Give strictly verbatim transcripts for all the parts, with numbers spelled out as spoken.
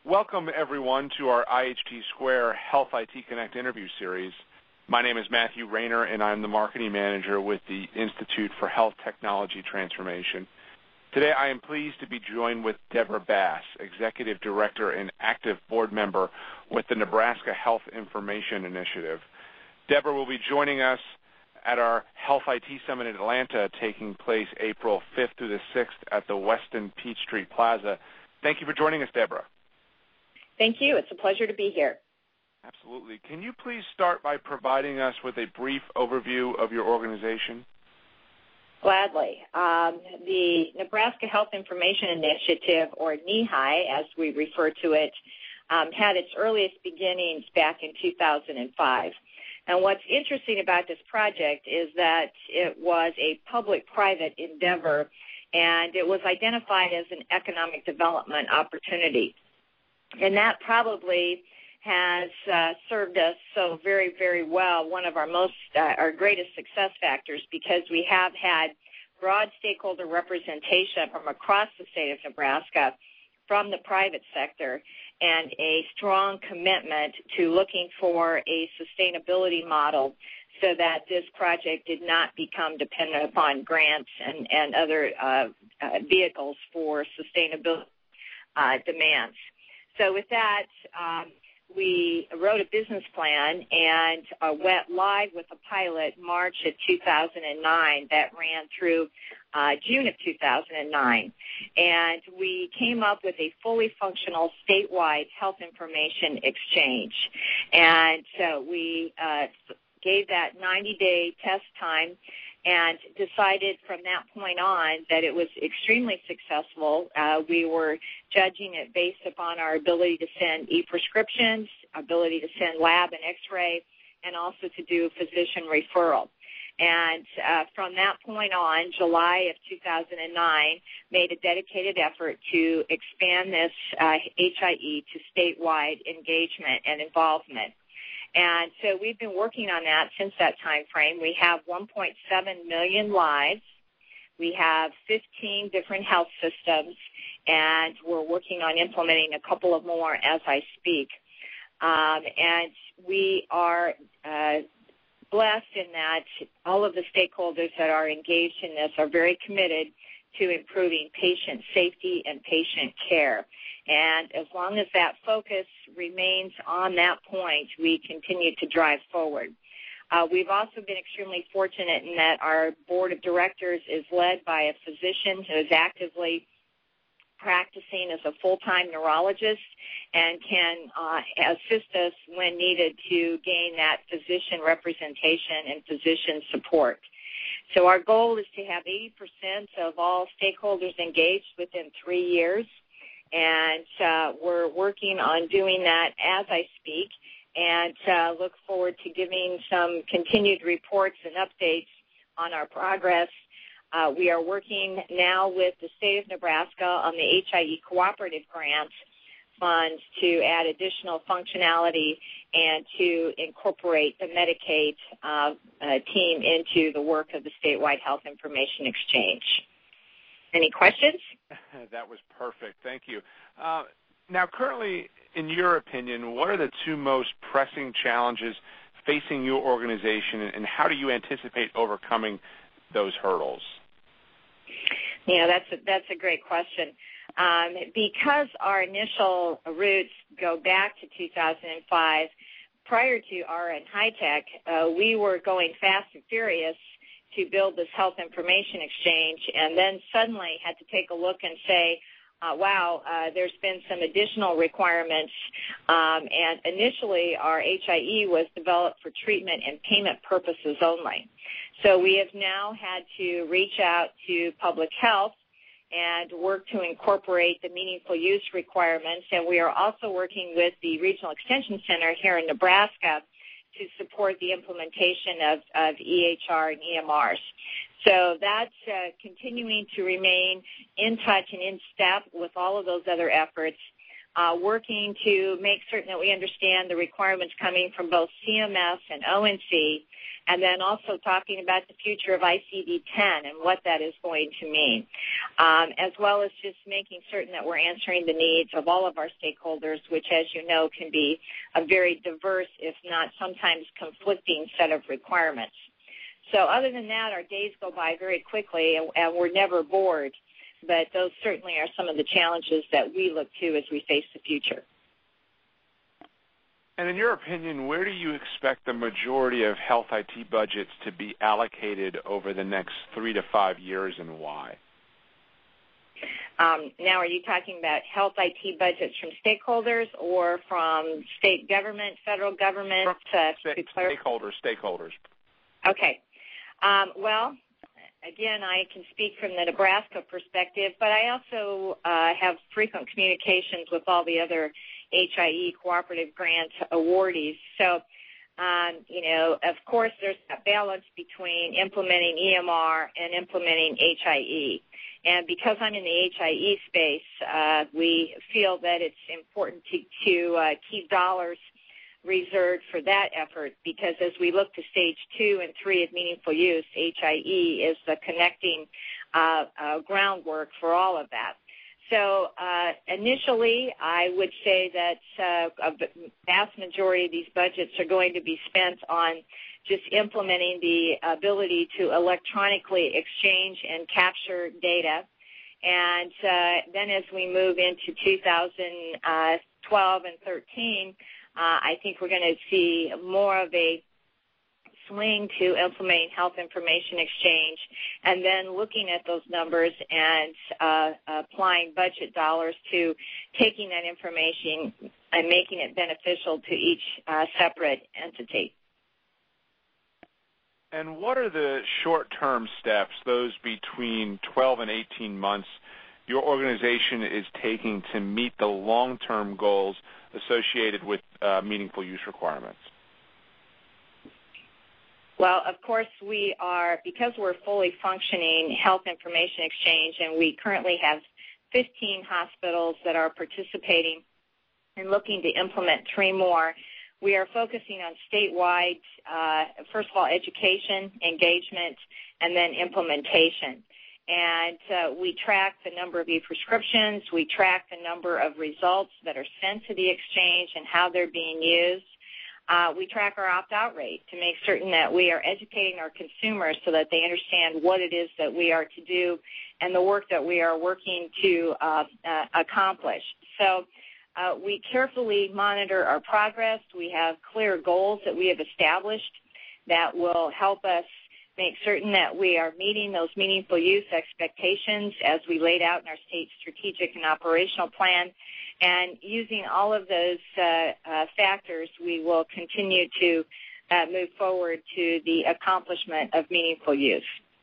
Welcome, everyone, to our I H T Square Health I T Connect interview series. My name is Matthew Rayner, and I'm the marketing manager with the Institute for Health Technology Transformation. Today, I am pleased to be joined with Deborah Bass, Executive Director and active board member with the Nebraska Health Information Initiative. Deborah will be joining us at our Health I T Summit in Atlanta, taking place April fifth through the sixth at the Westin Peachtree Plaza. Thank you for joining us, Deborah. Thank you. It's a pleasure to be here. Absolutely. Can you please start by providing us with a brief overview of your organization? Gladly. Um, the Nebraska Health Information Initiative, or N E H I, as we refer to it, um, had its earliest beginnings back in two thousand five. And what's interesting about this project is that it was a public-private endeavor, and it was identified as an economic development opportunity. And that probably has uh, served us so very, very well, one of our most, uh, our greatest success factors, because we have had broad stakeholder representation from across the state of Nebraska, from the private sector, and a strong commitment to looking for a sustainability model so that this project did not become dependent upon grants and, and other uh, uh, vehicles for sustainability uh, demands. So with that, um, we wrote a business plan and uh, went live with a pilot March of two thousand nine that ran through uh, June of two thousand nine. And we came up with a fully functional statewide health information exchange. And so we uh, gave that ninety-day test time and decided from that point on that it was extremely successful. Uh, we were judging it based upon our ability to send e-prescriptions, ability to send lab and x-ray, and also to do physician referral. And uh, from that point on, July of two thousand nine, made a dedicated effort to expand this uh, H I E to statewide engagement and involvement. And so we've been working on that since that time frame. We have one point seven million lives. We have fifteen different health systems, and we're working on implementing a couple of more as I speak. Um, and we are uh, blessed in that all of the stakeholders that are engaged in this are very committed to improving patient safety and patient care. And as long as that focus remains on that point, we continue to drive forward. Uh, we've also been extremely fortunate in that our board of directors is led by a physician who is actively practicing as a full-time neurologist and can uh, assist us when needed to gain that physician representation and physician support. So our goal is to have eighty percent of all stakeholders engaged within three years. And uh, we're working on doing that as I speak, and uh, look forward to giving some continued reports and updates on our progress. Uh, we are working now with the state of Nebraska on the H I E Cooperative Grant Fund to add additional functionality and to incorporate the Medicaid uh, uh, team into the work of the statewide health information exchange. Any questions? That was perfect. Thank you. Uh, now, currently, in your opinion, what are the two most pressing challenges facing your organization, and how do you anticipate overcoming those hurdles? Yeah, that's a, that's a great question. Um, because our initial roots go back to two thousand five, prior to R N High-Tech, uh, we were going fast and furious to build this health information exchange, and then suddenly had to take a look and say, uh, wow, uh, there's been some additional requirements. Um, and initially, our H I E was developed for treatment and payment purposes only. So we have now had to reach out to public health and work to incorporate the meaningful use requirements. And we are also working with the Regional Extension Center here in Nebraska to support the implementation of, of E H R and E M Rs. So that's uh, continuing to remain in touch and in step with all of those other efforts. uh, working to make certain that we understand the requirements coming from both C M S and O N C, and then also talking about the future of I C D ten and what that is going to mean, um, as well as just making certain that we're answering the needs of all of our stakeholders, which, as you know, can be a very diverse, if not sometimes conflicting set of requirements. So other than that, our days go by very quickly, and, and we're never bored, but those certainly are some of the challenges that we look to as we face the future. And in your opinion, where do you expect the majority of health I T budgets to be allocated over the next three to five years, and why? Um, now, are you talking about health I T budgets from stakeholders or from state government, federal government? Uh, sta- stakeholders, stakeholders. Okay. Um, well, again, I can speak from the Nebraska perspective, but I also uh, have frequent communications with all the other H I E cooperative grant awardees. So, um, you know, of course, there's a balance between implementing E M R and implementing H I E. And because I'm in the H I E space, uh, we feel that it's important to, to uh, keep dollars reserved for that effort, because as we look to stage two and three of meaningful use, H I E is the connecting uh, uh, groundwork for all of that. So uh, initially, I would say that uh, a vast majority of these budgets are going to be spent on just implementing the ability to electronically exchange and capture data. And uh, then as we move into two thousand twelve and thirteen, uh, I think we're going to see more of a swing to implementing health information exchange, and then looking at those numbers and uh, applying budget dollars to taking that information and making it beneficial to each uh, separate entity. And what are the short-term steps, those between twelve and eighteen months, your organization is taking to meet the long-term goals associated with uh, meaningful use requirements? Well, of course, we are, because we're fully functioning health information exchange, and we currently have fifteen hospitals that are participating and looking to implement three more. We are focusing on statewide, uh, first of all, education, engagement, and then implementation. And uh, we track the number of e-prescriptions. We track the number of results that are sent to the exchange and how they're being used. Uh, we track our opt-out rate to make certain that we are educating our consumers so that they understand what it is that we are to do and the work that we are working to uh, uh, accomplish. So uh, we carefully monitor our progress. We have clear goals that we have established that will help us make certain that we are meeting those meaningful use expectations as we laid out in our state strategic and operational plan. And using all of those uh, uh, factors, we will continue to uh, move forward to the accomplishment of meaningful use.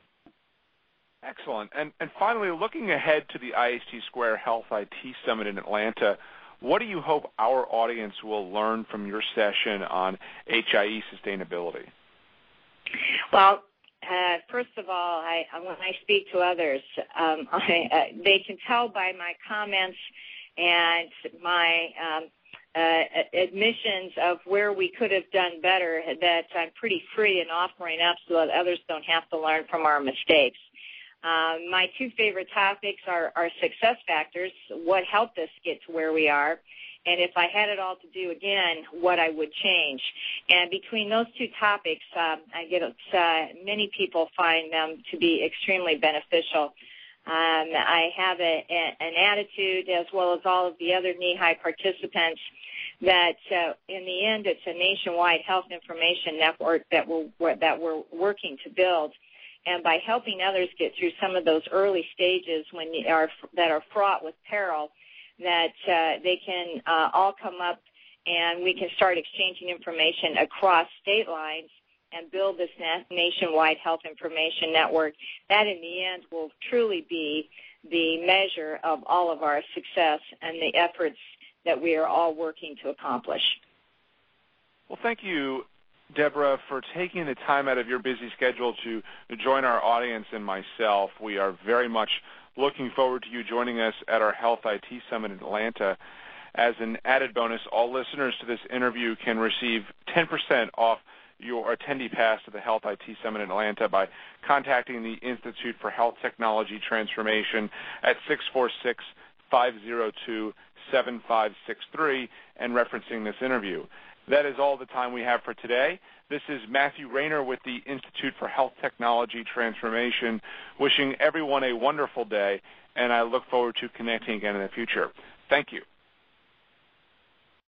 Excellent. And, and finally, looking ahead to the I H T Square Health I T Summit in Atlanta, what do you hope our audience will learn from your session on H I E sustainability? Well, Uh, first of all, I, when I speak to others, um, I, uh, they can tell by my comments and my um, uh, admissions of where we could have done better that I'm pretty free in offering up so that others don't have to learn from our mistakes. Um, my two favorite topics are, are success factors, what helped us get to where we are, and if I had it all to do again, what I would change. And between those two topics, um, I get uh, many people find them to be extremely beneficial. Um, I have a, a, an attitude, as well as all of the other N E H I participants, that uh, in the end, it's a nationwide health information network that we're, that we're working to build. And by helping others get through some of those early stages when you are, that are fraught with peril, that uh, they can uh, all come up and we can start exchanging information across state lines and build this na- nationwide health information network. That, in the end, will truly be the measure of all of our success and the efforts that we are all working to accomplish. Well, thank you, Deborah, for taking the time out of your busy schedule to join our audience and myself. We are very much looking forward to you joining us at our Health I T Summit in Atlanta. As an added bonus, all listeners to this interview can receive ten percent off your attendee pass to the Health I T Summit in Atlanta by contacting the Institute for Health Technology Transformation at six four six, five zero two, seven five six three and referencing this interview. That is all the time we have for today. This is Matthew Rayner with the Institute for Health Technology Transformation, wishing everyone a wonderful day, and I look forward to connecting again in the future. Thank you.